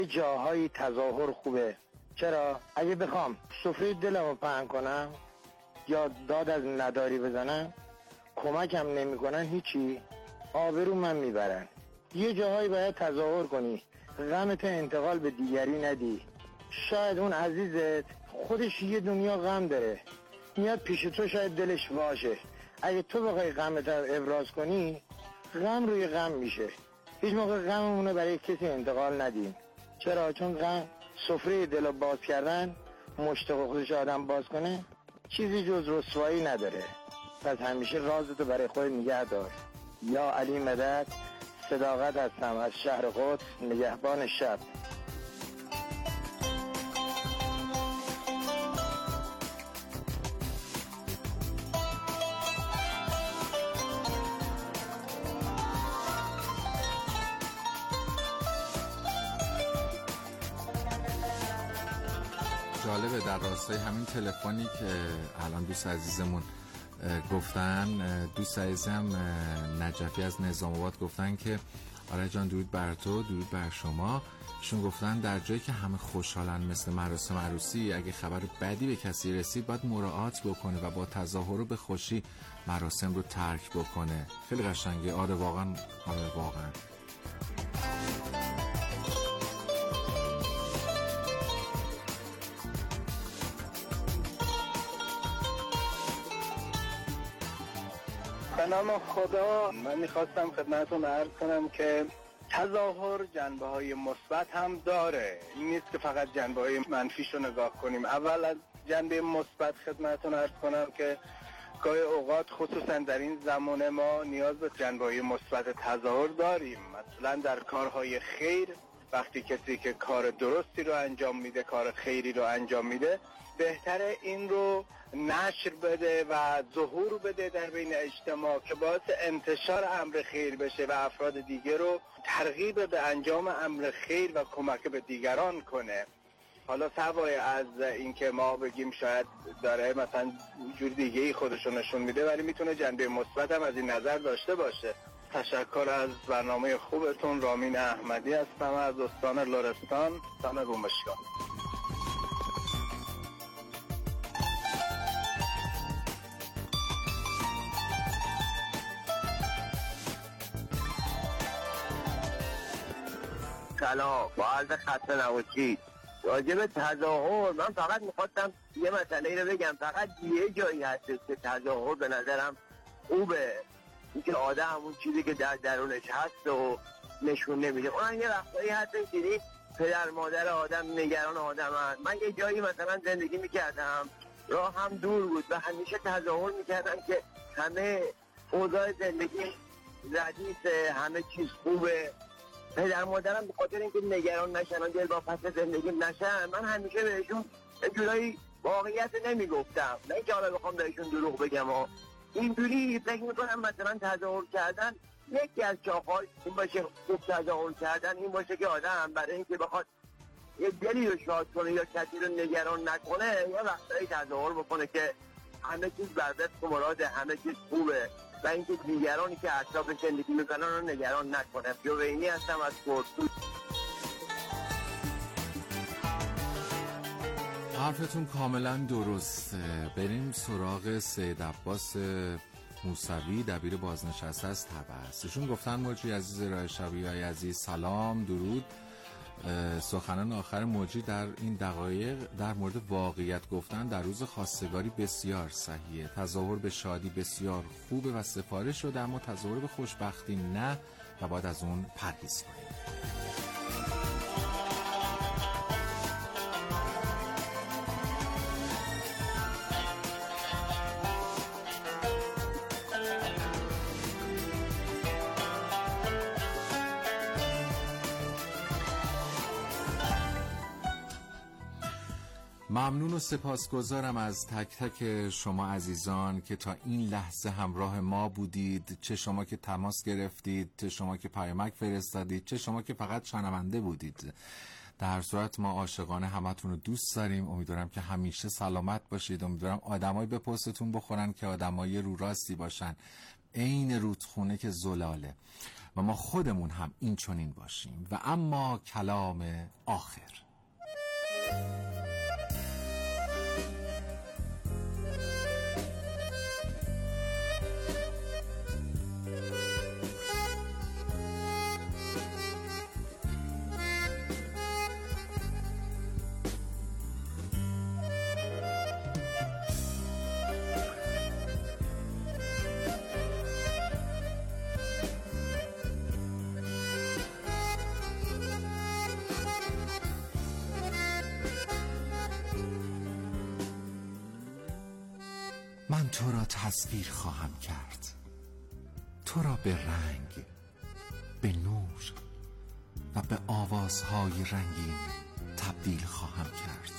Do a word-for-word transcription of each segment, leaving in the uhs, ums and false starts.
جاهای تظاهر خوبه. چرا؟ اگه بخوام سفره دلمو پهن کنم یا داد از نداری بزنم کمکم نمیکنن، هیچی، آبرو من میبرن. یه جاهایی باید تظاهر کنی، غمت انتقال به دیگری ندی. شاید اون عزیزت خودش یه دنیا غم داره، میاد پیش تو، شاید دلش باشه. اگه تو بخوای غمت رو ابراز کنی، غم روی غم میشه. هیچ موقع غممونو برای کسی انتقال ندیم. چرا؟ چون غم سفره دلو باز کردن، مشتاق خودش آدم باز کنه، چیزی جز رسوایی نداره. پس همیشه رازتو برای خود نگه دار. یا علی مدد. صداقت هستم از شهر قدس، نگهبان شب. جالبه در راستای همین تلفنی که الان دوست عزیزمون گفتن، دوست عزیزم نجفی از نظام آباد گفتن که آره جان درود بر تو، درود بر شما. شون گفتن در جایی که همه خوشحالن مثل مراسم عروسی، اگه خبر بدی به کسی رسید باید مراعات بکنه و با تظاهر به خوشی مراسم رو ترک بکنه. خیلی قشنگه. آره واقعا، آره واقعا. به نام خدا، من میخواستم خدمتتون عرض کنم که تظاهر جنبه های مثبت هم داره. این نیست که فقط جنبه های منفیشو نگاه کنیم. اول از جنبه مثبت خدمتتون عرض کنم که گاهی اوقات خصوصا در این زمان ما نیاز به جنبه های مثبت تظاهر داریم. مثلا در کارهای خیر، وقتی کسی که کار درستی رو انجام میده، کار خیری رو انجام میده، بهتره این رو نشر بده و ظهور بده در بین اجتماع که باعث انتشار امر خیر بشه و افراد دیگر رو ترغیب به انجام امر خیر و کمک به دیگران کنه. حالا سوای از اینکه ما بگیم شاید داره مثلا جور دیگه ای خودشو نشون میده، ولی میتونه جنبه مثبت هم از این نظر داشته باشه. تشکر از برنامه خوبتون. رامین احمدی هستم از استان لرستان، استان بومشگاه. سلام، با عرض خسته نباشید. راجع به تظاهر من فقط میخواستم یه مسئله رو بگم. فقط یه جایی هستش که تظاهر به نظرم خوبه، اینکه آدم اون چیزی که در درونش هست و نشون نمیده. اون یه وقتایی هستش که پدر مادر آدم نگران آدم هست. من یه جایی مثلا زندگی میکردم، راه هم دور بود و همیشه تظاهر میکردم که همه اوضاع زندگی ردیفه، همه چیز خوبه. پدر مادرم به خاطر اینکه نگران نشن و دل با پس زندگی نشن، من همیشه بهشون یه جورایی واقعیت نمیگفتم. نه اینکه حالا بخوام بهشون دروغ بگم ها. اینجوری فکر میکنم مثلا تظاهر کردن یکی از چاق‌های این باشه، خوب تظاهر کردن این باشه که آدم برای اینکه بخواد یه دلی رو شاد کنه یا کسی رو نگران نکنه، یه وقتایی تظاهر بکنه که همه چیز بر وفق مراده، همه چیز خوبه و اینکه دیگرانی که اطراف زندگی میکنن رو نگران نکنه. جوینی هستم از کورسو. حرفتون کاملا درسته. بریم سراغ سید عباس موسوی، دبیر بازنشسته از طبس. ایشون گفتن موجی عزیز رای شبی های عزیز، سلام درود. سخنان آخر موجی در این دقایق در مورد واقعیت گفتن در روز خواستگاری بسیار صحیحه. تظاهر به شادی بسیار خوبه و سفارش شده، اما تظاهر به خوشبختی نه و باید از اون پرهیز کنیم. ممنون و سپاسگزارم از تک تک شما عزیزان که تا این لحظه همراه ما بودید، چه شما که تماس گرفتید، چه شما که پیامک فرستادید، چه شما که فقط شنونده بودید. در هر صورت ما عاشقانه همتون رو دوست داریم. امیدوارم که همیشه سلامت باشید. امیدوارم آدمایی به پستتون بخورن که آدمای رو راستی باشن. عین رودخونه که زلاله و ما خودمون هم این چنین باشیم. و اما کلام آخر. من تو را تصویر خواهم کرد، تو را به رنگ، به نور و به آوازهای رنگین تبدیل خواهم کرد.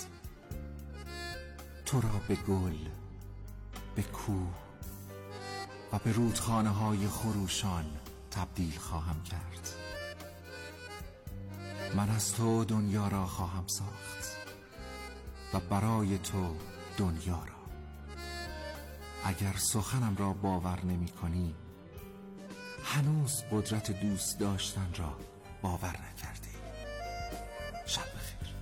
تو را به گل، به کوه و به رودخانه های خروشان تبدیل خواهم کرد. من از تو دنیا را خواهم ساخت و برای تو دنیا را. اگر سخنم را باور نمی کنی، هنوز قدرت دوست داشتن را باور نکردی. شب بخیر.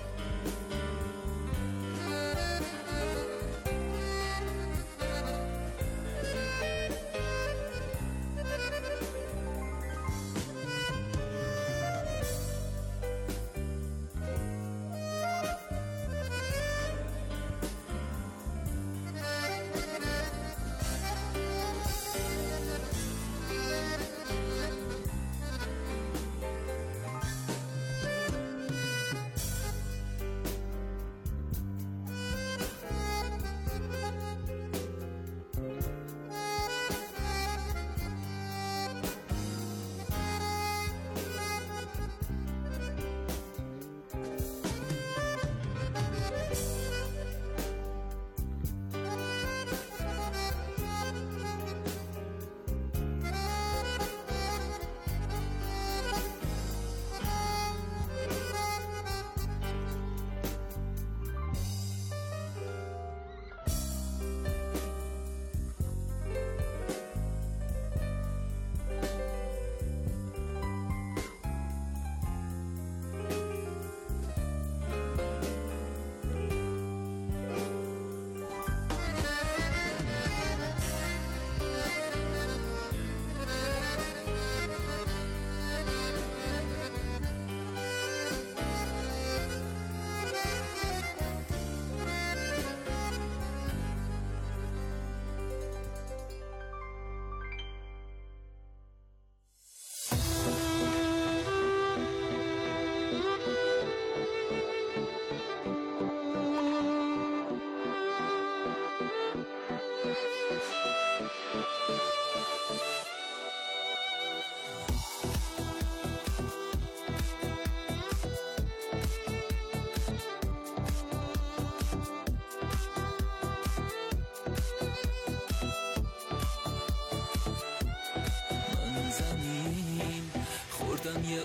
یه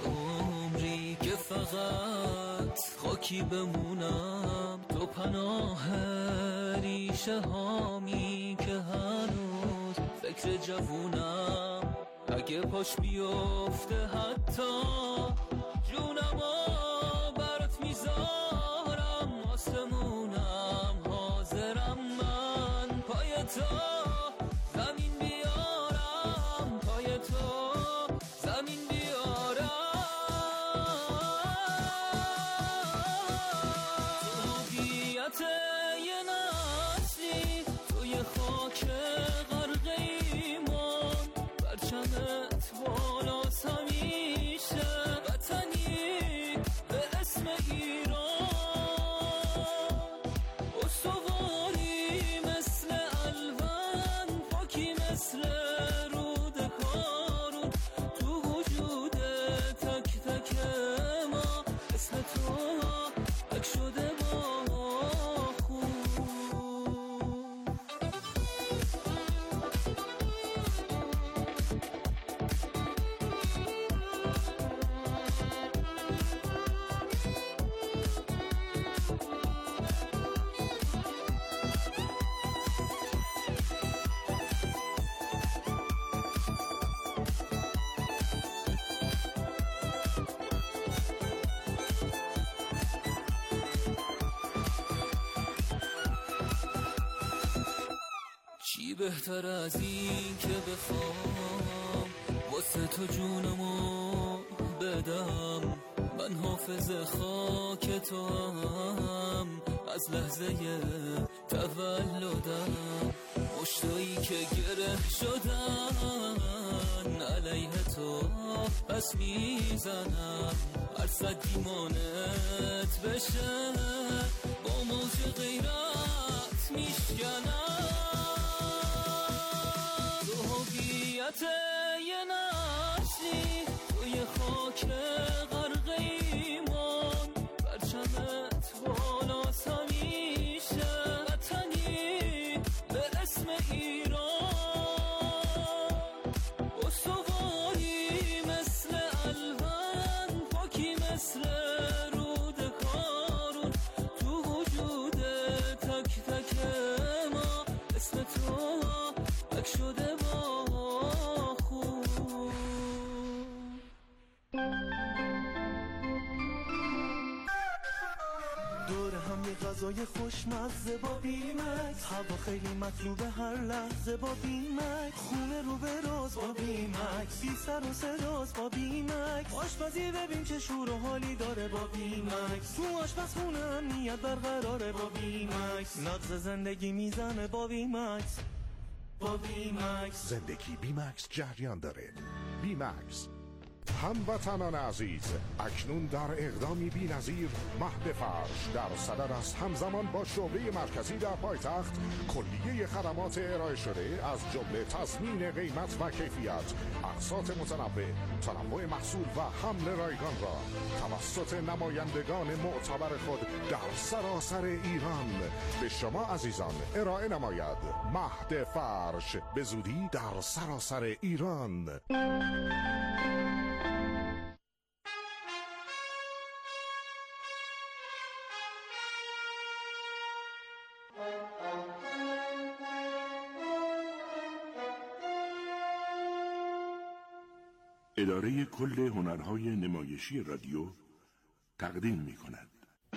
عمری که فقط خاکی بمونم، تو پناه ریشه هامی که هنوز فکر جوونم. اگه پاش بیفته حتی جونمو برات میذارم، آسمونم حاضرم من پای تو زمین بیارم، پای تو زمین بیارم. تو هویت یه نسلی توی خاک غرق ایمان، پرچمت بالاست همیشه، وطنی به اسم ایران. استواری مثل الون، پاکی مثل رود کارون، تو وجود تک تک ما اسم تو تک شده با چی بهتر از این که بخوام واسه تو جونمو بدم. من حافظ خاک تو هم از لحظه تولدم. مشتایی که گره شدن علیه تو پس میزنم. هر سگ دیمانت بشه با موج غیرت میشکنم. تو هویت یه نسلی توی خاک غرق ایمان. پرچمت بالاست همیشه وطنی به اسم ایران. استواری مثل الون پاکی مثل رود کارون. تو وجود تک تک ما اسم تو تک شده با خون. دور هم یه غذای خوشمزه با بیمکس. هوا خیلی مطلوب هر لحظه با بیمکس. خونه رو به راز با بیمکس. بی سر و صداز با بیمکس. آشپزی ببین چه شور و حالی داره با بیمکس. تو آشپزخونه امنیت برقراره با بیمکس. نبض زندگی میزنه با بیمکس. با بیمکس زندگی بیمکس جریان داره. بیمکس. هموطنان عزیز، اکنون در اقدامی بی‌نظیر مهد فرش در صدد است همزمان با شعبه مرکزی در پایتخت کلیه خدمات ارائه شده از جمله تضمین قیمت و کیفیت، اقساط متنوع، تنوع محصول و حمل رایگان را توسط نمایندگان معتبر خود در سراسر ایران به شما عزیزان ارائه نماید. مهد فرش به زودی در سراسر ایران. اداره کل هنرهای نمایشی رادیو تقدیم می کند.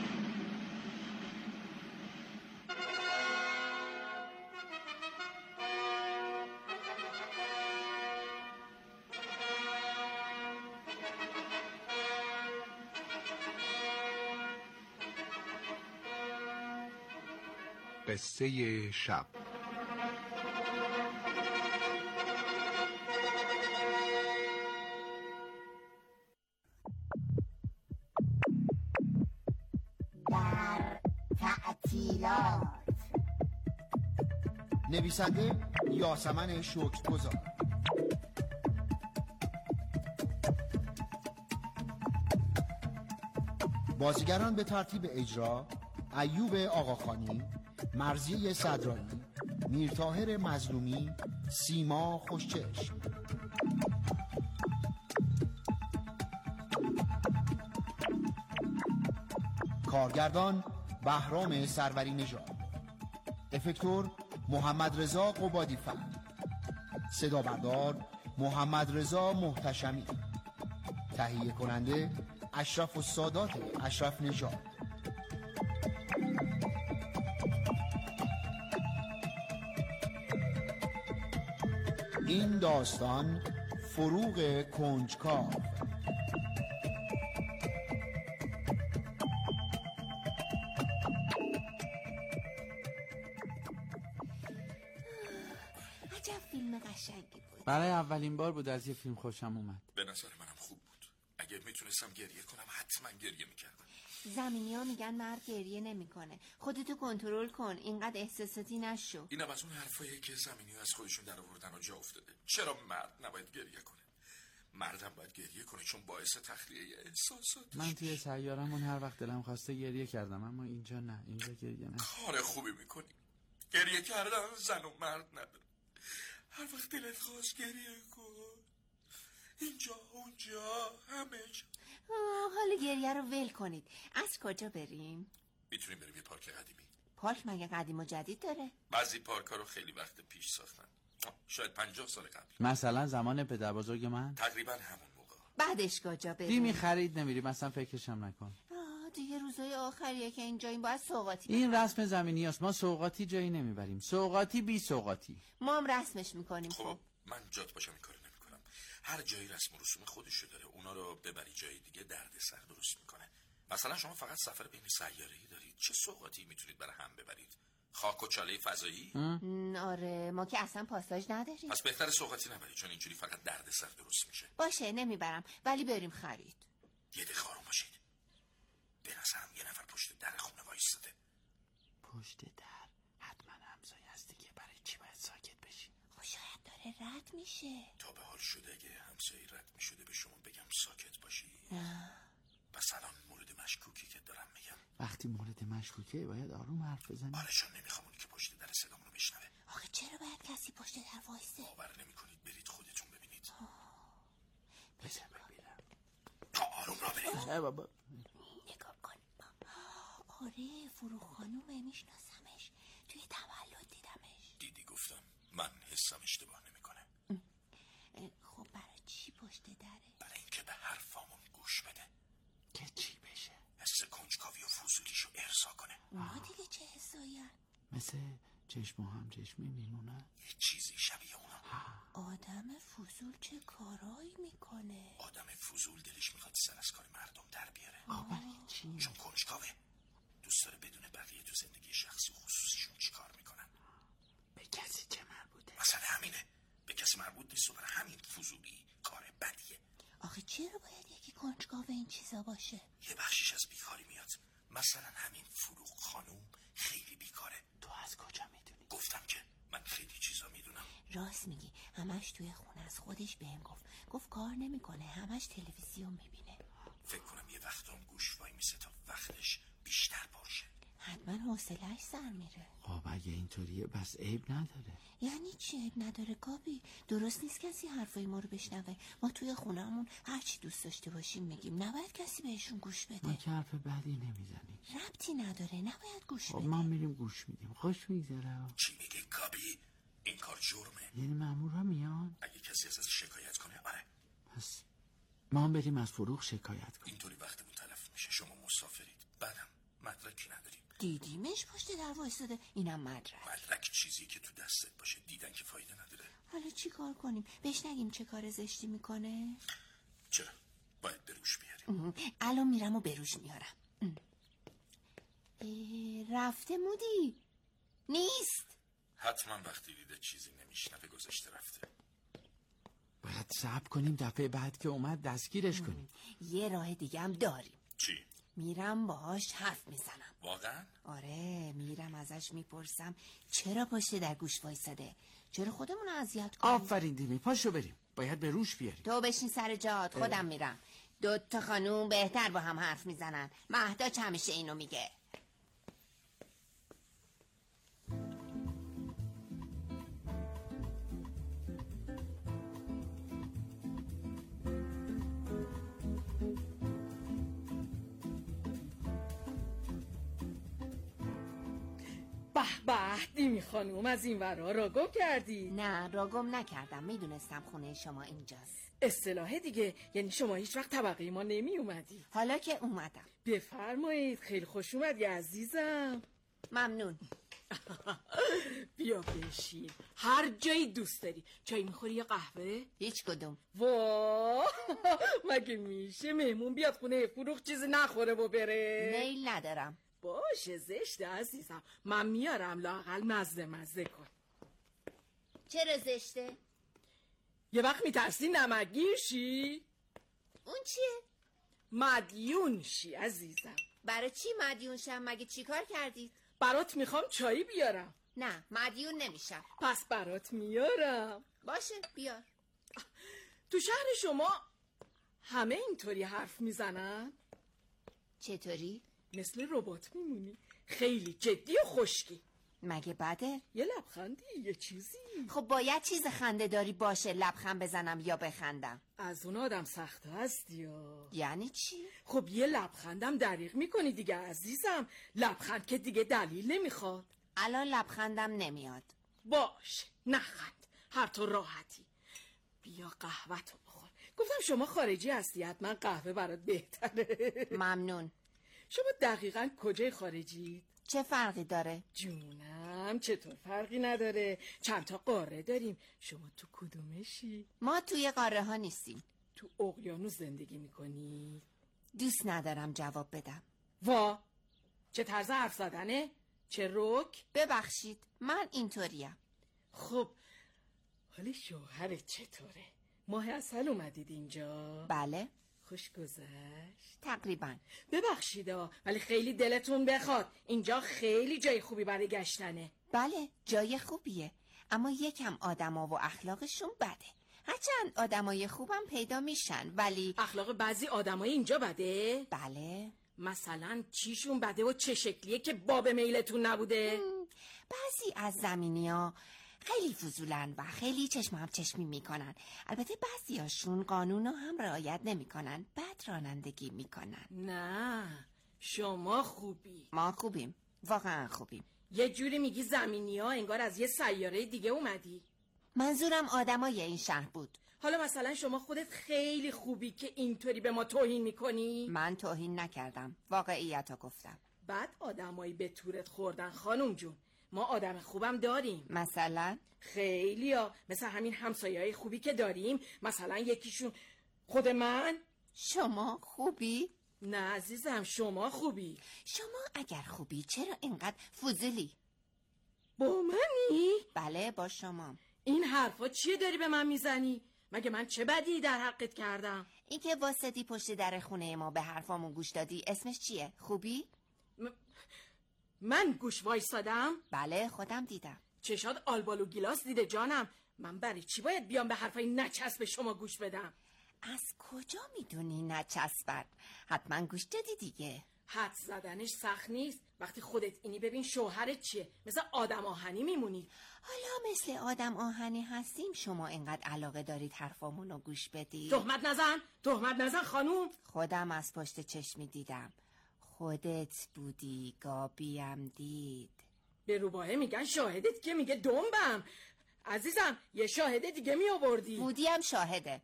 قصه شب. نویسنده یاسمن شکرگزار. بازیگران به ترتیب اجرا: ایوب آقاخانی، مرضیه صدرایی، میرطاهر مظلومی، سیما خوشچشم. کارگردان بهرام سروری نژاد. افکتور محمد رضا قبادی فر. صدا بردار محمد رضا محتشمی. تهیه کننده اشرف السادات اشرف نژاد. این داستان فروغ کنجکاو. برای اولین بار بود از یه فیلم خوشم اومد. به نظر منم خوب بود. اگه میتونستم گریه کنم حتما گریه میکردم. زمینی ها میگن مرد گریه نمیکنه. خودتو کنترل کن، اینقدر احساساتی نشو. اینم از اون حرفایی که زمینی ها از خودشون در آوردن و جا افتاده. چرا مرد نباید گریه کنه؟ مردم باید گریه کنه چون باعث تخلیه احساسات. من توی سیارمون هر وقت دلم خواسته گریه کردم، اما اینجا نه، اینجا گریه نه. کار خوبی میکنی. گریه کردن زن و مرد نداره. هر وقت دلت خواست گریه کن. اینجا اونجا همه جا. حالا گریه رو ول کنید. از کجا بریم؟ میتونیم بریم یه پارک قدیمی. پارک مگه قدیم و جدید داره؟ بعضی پارک ها رو خیلی وقت پیش ساختن، شاید پنجاه سال قبل. مثلا زمان پدر بزرگ من؟ تقریبا همون موقع. بعدش کجا بریم؟ دیمی خرید نمیری، مثلا فکرشم نکن. آه دیگه روزای آخریه که اینجاییم، باید سوغاتی این رسم زمینی است. ما سوغاتی جایی نمیبریم. سوغاتی بی سوغاتی. ما هم رسمش میکنیم. خب من جات باشم این کارو نمیکنم. هر جایی رسم و رسوم خودشو داره، اونا رو ببری جای دیگه دردسر درست میکنه. مثلا شما فقط سفر بین سیاره‌ای دارید، چه سوغاتی میتونید برای هم ببرید؟ خاک و چاله فضایی؟ آره ما که اصلا پاساژ نداریم. پس بهتر سوغاتی نبرید، چون اینجوری فقط دردسر درست میشه. باشه نمیبرم، ولی بریم خرید. یه دقیقه آروم باشید. به نظرم یه نفر پشت در خونه وایساده. پشت در؟ حتما همسایه هست دیگه، برای چی باید ساکت بشی؟ خب شاید داره رد میشه. تا به حال شده اگه همسایه رد میشده به شما بگم ساکت باشی؟ نه. بس الان مورد مشکوکی که دارم میگم. وقتی مورد مشکوکه باید آروم حرف بزنی. آره چون نمیخوام اونی که پشت در صدامون رو بشنوه. آخه چرا باید کسی پشت در وایسه؟ باور نمیکنید، برید خودتون ببینید. بزن ببینم. تا آروم را برید. نه بابا. نگاه کن. آره فروخ خانومه، میشناسمش، توی تولد دیدمش. دیدی گفتم من حسم اشتباه نمیکنه. خب برای چی پشت دره؟ برای اینکه به حرفامون گوش بده. که چی بشه؟ حس کنجکاوی و فضولیشو ارضا کنه. اونا دیگه چه حسایی هن؟ مثل چشم و هم چشمی میمونن؟ یه چیزی شبیه اونا. آدم فضول چه کارایی میکنه؟ آدم فضول دلش میخواد سر از کار مردم در بیاره. برای چی؟ چون کنجکاوه، دوست داره بدونه بقیه تو زندگی شخصی و خصوصیشون چی کار میکنن. به کسی چه مربوطه؟ مثلا همینه، به کسی مربوط نیست و برای همین فضولی کار بدیه. آخه چرا باید یکی کنجکاو این چیزا باشه؟ یه بخشیش از بیکاری میاد. مثلا همین فروغ خانوم خیلی بیکاره. تو از کجا میدونی؟ گفتم که من خیلی چیزا میدونم. راست میگی، همش توی خونه از خودش بهم گفت گفت کار نمیکنه، همش تلویزیون میبینه. فکر کنم یه وقت هم گوش وای میسه تا وقتش بیشتر باشه. حتما حوصله‌اش سر میره. خب اگه اینطوریه بس عیب نداره. یعنی چی عیب نداره گابی؟ درست نیست کسی حرفای ما رو بشنوه. ما توی خونه‌مون هر چی دوست داشته باشیم میگیم، نباید کسی بهشون گوش بده. ما که حرف بدی نمیزنیم. ربطی نداره، نباید گوش خب بده. ما میریم گوش میدیم، خوش میگذره. چی میگه گابی؟ این کار جرمه. یعنی مامورا میان؟ اگه کسی ازش شکایت کنه آره. پس ما هم بریم از فروغ شکایت کنیم. اینطوری وقتمون تلف میشه. شما مسافرید، بعدم مدرکی نداریم. دیدیمش پشت در وایساده، اینم مدرک. مدرک چیزی که تو دستت باشه، دیدن که فایده نداره. حالا چی کار کنیم؟ بهش نگیم چه کار زشتی میکنه؟ چرا؟ باید بروش بیاریم. الان میرم و بروش میارم. رفته مودی؟ نیست. حتما وقتی دیده چیزی نمیشنوه گذاشته رفته. باید صبر کنیم دفعه بعد که اومد دستگیرش کنیم. یه راه دیگه هم داریم. چی؟ میرم باهاش حرف میزنم. واقعا؟ آره میرم ازش میپرسم چرا پشت در گوش وایساده، چرا خودمون رو اذیت کنیم. آفرین دیمی، پاشو بریم، باید به روش بیاریم. تو بشین سر جات، خودم میرم. دو تا خانوم بهتر با هم حرف میزنن. مهداج همیشه اینو میگه. به به دیمی خانوم، از این ورا را گم کردی؟ نه را گم نکردم، میدونستم خونه شما اینجاست. اصطلاح دیگه، یعنی شما هیچ وقت طبقه ما نمی اومدی. حالا که اومدم. بفرمایید، خیلی خوش اومدی عزیزم. ممنون. بیا بشین، هر جایی دوست داری. چای میخوری یا قهوه؟ هیچ کدوم. واه مگه میشه مهمون بیاد خونه فروغ چیزی نخوره و بره؟ میل ندارم. باشه زشته عزیزم، من میارم لااقل مزه مزه کن. چرا زشته؟ یه وقت میترسی نمکگیر شی؟ اون چیه؟ مدیون شی عزیزم. برای چی مدیون شم؟ مگه چی کار کردید؟ برات میخوام چایی بیارم. نه مدیون نمیشم. پس برات میارم. باشه بیار. تو شهر شما همه اینطوری حرف میزنن؟ چطوری؟ مثل ربات میمونی، خیلی جدی و خشکی. مگه بده؟ یه لبخندی، یه چیزی. خب باید چیز خنده داری باشه لبخند بزنم یا بخندم؟ از اون آدم سخته هستی یا؟ یعنی چی؟ خب یه لبخندم دریغ میکنی دیگه عزیزم. لبخند که دیگه دلیل نمیخواد. الان لبخندم نمیاد. باش نخند، هر تو راحتی. بیا قهوه‌تو بخور. گفتم شما خارجی هستی، حتما قهوه برات بهتره. ممنون. شما دقیقاً کجای خارجید؟ چه فرقی داره؟ جونم چطور فرقی نداره؟ چند تا قاره داریم. شما تو کدومشی؟ ما توی قاره ها نیستیم. تو اقیانوس زندگی میکنی؟ دوست ندارم جواب بدم. وا چه طرز حرف زدنه؟ چه رک؟ ببخشید من اینطوریم. خب حالا شوهرت چطوره؟ ماه عسل اومدید اینجا؟ بله. خوش گذشت؟ تقریبا. ببخشیدا ولی خیلی دلتون بخواد اینجا خیلی جای خوبی برای گشتنه. بله جای خوبیه، اما یکم آدما و اخلاقشون بده. هرچند آدمای خوبم پیدا میشن ولی اخلاق بعضی آدمای اینجا بده؟ بله. مثلا چیشون بده و چه شکلیه که باب میلتون نبوده؟ بعضی از زمینی ها خیلی فضولن و خیلی چشم هم چشمی میکنن. البته بعضی هاشون قانون هم رعایت نمیکنن، بد رانندگی میکنن. نه شما خوبی. ما خوبیم، واقعا خوبیم. یه جوری میگی زمینی ها انگار از یه سیاره دیگه اومدی. منظورم آدمای این شهر بود. حالا مثلا شما خودت خیلی خوبی که اینطوری به ما توهین میکنی؟ من توهین نکردم، واقعیت ها گفتم. بعد آدمایی به تورت خوردن خانم جون. ما آدم خوبم داریم. مثلا؟ خیلی ها، مثل همین همسایه‌های خوبی که داریم. مثلا یکیشون خود من. شما خوبی؟ نه عزیزم شما خوبی. شما اگر خوبی چرا اینقدر فضولی؟ با منی؟ بله با شما. این حرفا چیه داری به من میزنی؟ مگه من چه بدی در حقت کردم؟ این که واسطی پشت در خونه ما به حرفامون گوش دادی اسمش چیه؟ خوبی؟ م... من گوش وایسادم؟ بله خودم دیدم. چشات آلبالو گیلاس دیده جانم. من برای چی باید بیام به حرفای نچسب شما گوش بدم؟ از کجا میدونی نچسبن؟ حتما گوش دادی دیگه. حد زدنش سخت نیست. وقتی خودت اینی ببین شوهرت چیه؟ مثل آدم آهنی میمونی. حالا مثل آدم آهنی هستیم شما اینقدر علاقه دارید حرفامونو گوش بدی؟ تهمت نزن، تهمت نزن خانوم. خودم از پشت چشمی دیدم. خودت بودی، گابیم دید. به روباهه میگن شاهدت که میگه دنبم. عزیزم یه شاهده دیگه می آوردی. مودیم شاهده.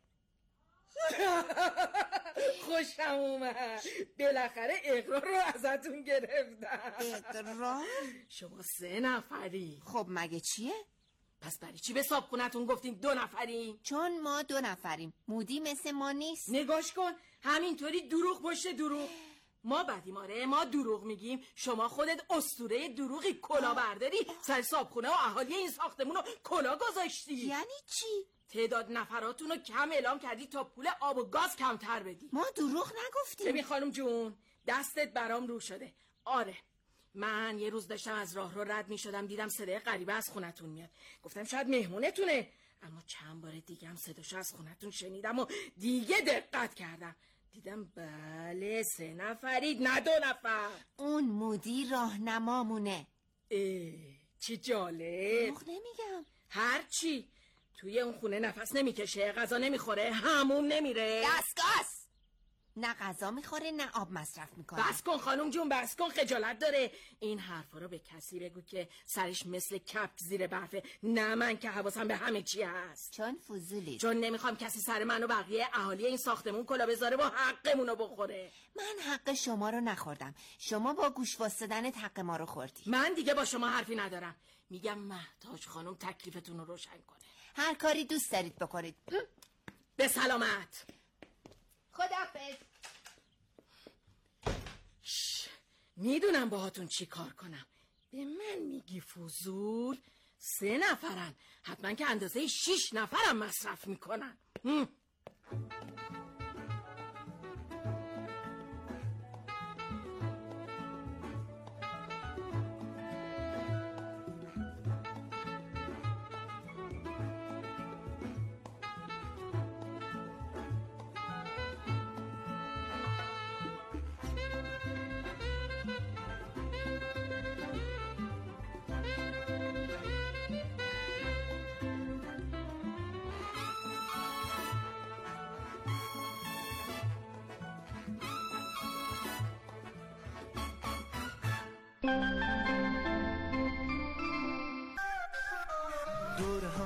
خوشم اومد. بالاخره اقرار رو ازتون گرفتم. اقرار؟ شما سه نفری. خب مگه چیه؟ پس برای چی به صابخونتون گفتین دو نفری؟ چون ما دو نفریم. مودی مثل ما نیست. نگاش کن همینطوری دروغ پشت دروغ. ما بدیم آره، ما دروغ میگیم. شما خودت اسطوره دروغی، کلا برداری سر صابخونه و اهالی این ساختمون رو کلا گذاشتی. یعنی چی؟ تعداد نفراتون رو کم اعلام کردی تا پول آب و گاز کمتر بدی. ما دروغ نگفتیم. ببین خانم جون دستت برام رو شده. آره من یه روز داشتم از راه رو رد میشدم دیدم صدای غریبه از خونتون میاد. گفتم شاید مهمونتونه، اما چند بار دیگه هم صداشو از خونتون شنیدم و دیگه دقت کردم دیدم بله سه نفرید نه دو نفر. اون مودی راهنمامونه. اه چه جالب. دروغ نمیگم. هرچی توی اون خونه نفس نمیکشه، غذا نمیخوره، حموم نمیره. دستگاس نه غذا میخوره نه آب مصرف میکنه. بس کن خانم جون بس کن، خجالت داره. این حرفا رو به کسی بگو که سرش مثل کپک زیر برفه. نه من که حواسم به همه چی هست. چون فضولی. چون نمیخوام کسی سر من و بقیه اهالی این ساختمون کلا بذاره با حقمونو بخوره. من حق شما رو نخوردم، شما با گوش واسدنت حق ما رو خوردی. من دیگه با شما حرفی ندارم. میگم مهتاج خانم تکلیفتون رو روشن کنه. هر کاری دوست دارید بکنید. به سلامت. خداحافظ. میدونم باهاتون چی کار کنم. به من میگی فضول؟ سه نفرن، حتما که اندازه شیش نفرم مصرف میکنن.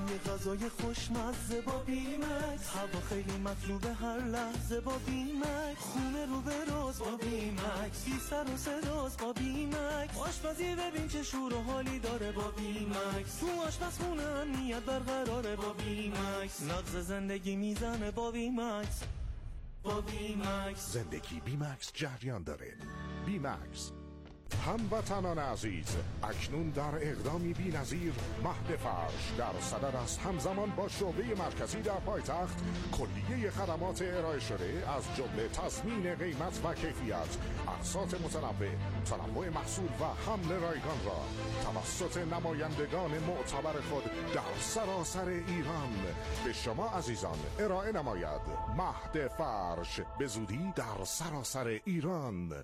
یه غذای خوشمزه با بیمکس، هوا خیلی مطلوبه هر لحظه با بیمکس، خونه رو به روز با بیمکس، بی سر و صداست با بیمکس، آشپزی ببین چه شور و حالی داره با بیمکس، تو آشپزخونه امنیت برقراره با بیمکس، نغز زندگی میزنه با بیمکس. با بیمکس زندگی بیمکس جریان داره. بیمکس هموطنان عزیز، اکنون در اقدامی بی‌نظیر مهد فرش در صدد است همزمان با شعبه مرکزی در پایتخت کلیه خدمات ارائه شده از جمله تضمین قیمت و کیفیت، اقساط متنوع، تنوع محصول و حمل رایگان را توسط نمایندگان معتبر خود در سراسر ایران به شما عزیزان ارائه نماید. مهد فرش به زودی در سراسر ایران.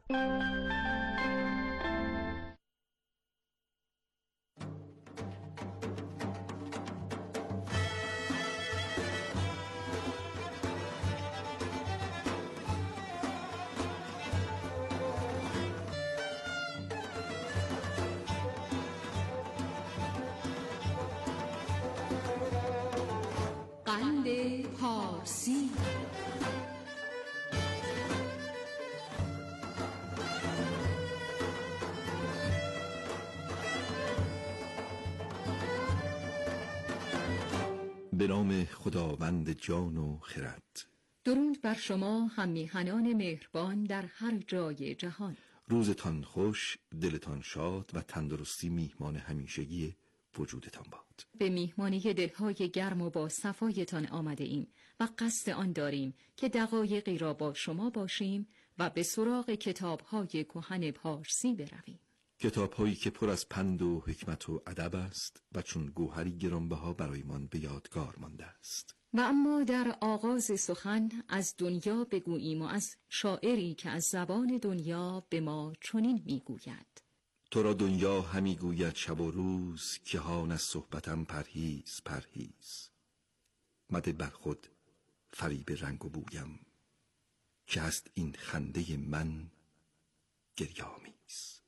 قند پارسی. به نام خداوند جان و خرد. درود بر شما هم میهنان مهربان در هر جای جهان. روزتان خوش، دلتان شاد و تندرستی میهمان همیشگی وجودتان باد. به میهمانی دلهای گرم و با صفایتان آمده ایم و قصد آن داریم که دقایقی را با شما باشیم و به سراغ کتاب‌های کهن پارسی برویم. کتاب‌هایی که پر از پند و حکمت و ادب است و چون گوهری گرانبها برایمان به یادگار مانده است. و اما در آغاز سخن از دنیا بگوییم و از شاعری که از زبان دنیا به ما چنین میگوید: تو را دنیا همی گوید شب و روز که هان از صحبتم پرهیز پرهیز، مده بر خود فریب رنگ و بویم که هست این خنده من گریامیز.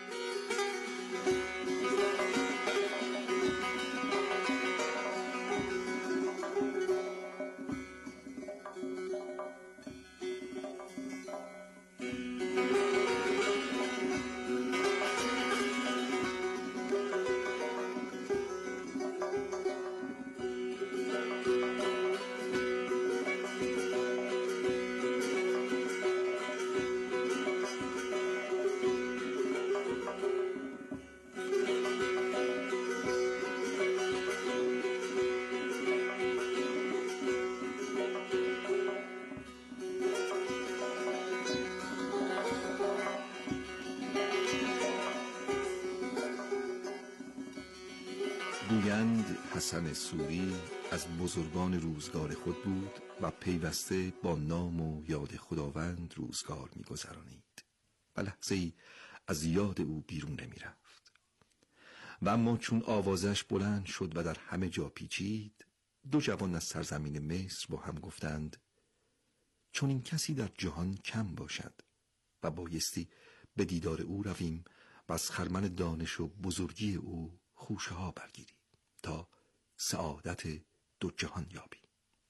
گویند حسن سوری از بزرگان روزگار خود بود و پیوسته با نام و یاد خداوند روزگار می‌گذرانید و لحظه‌ای از یاد او بیرون نمی‌رفت. و اما چون آوازش بلند شد و در همه جا پیچید، دو جوان از سرزمین مصر با هم گفتند چون این کسی در جهان کم باشد و بایستی به دیدار او رویم و از خرمن دانش و بزرگی او خوشه ها برگیریم تا سعادت دو جهان یابیم.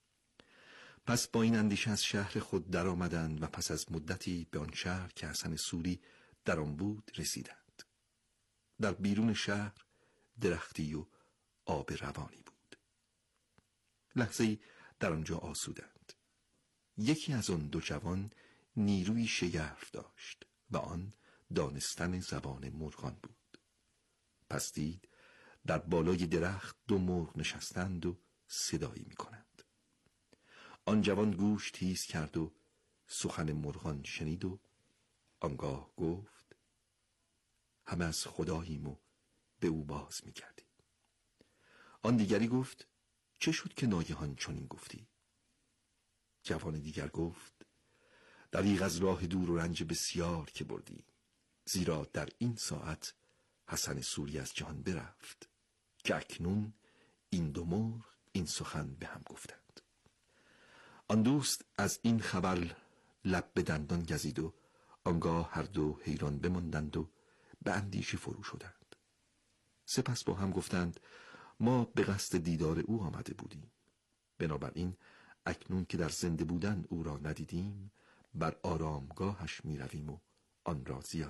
پس با این اندیشه از شهر خود در آمدند و پس از مدتی به آن شهر که حسن سوری در آن بود رسیدند. در بیرون شهر درختی و آب روانی بود. لحظه‌ای در آنجا آسودند. یکی از آن دو جوان نیروی شگرف داشت و آن دانستن زبان مرغان بود. پس دید در بالای درخت دو مرغ نشستند و صدایی می کنند. آن جوان گوش تیز کرد و سخن مرغان شنید و آنگاه گفت همه از خداییم و به او باز می کردیم. آن دیگری گفت چه شد که ناگهان چنین گفتی؟ جوان دیگر گفت دریغ از راه دور و رنج بسیار که بردی، زیرا در این ساعت حسن سوری از جهان برفت که اکنون این دو مرغ این سخن به هم گفتند. آن دوست از این خبر لب به دندان گزید و آنگاه هر دو حیران بماندند و به اندیشه فرو شدند. سپس با هم گفتند ما به قصد دیدار او آمده بودیم. بنابراین اکنون که در زنده بودن او را ندیدیم، بر آرامگاهش می رویم و آن را زیارت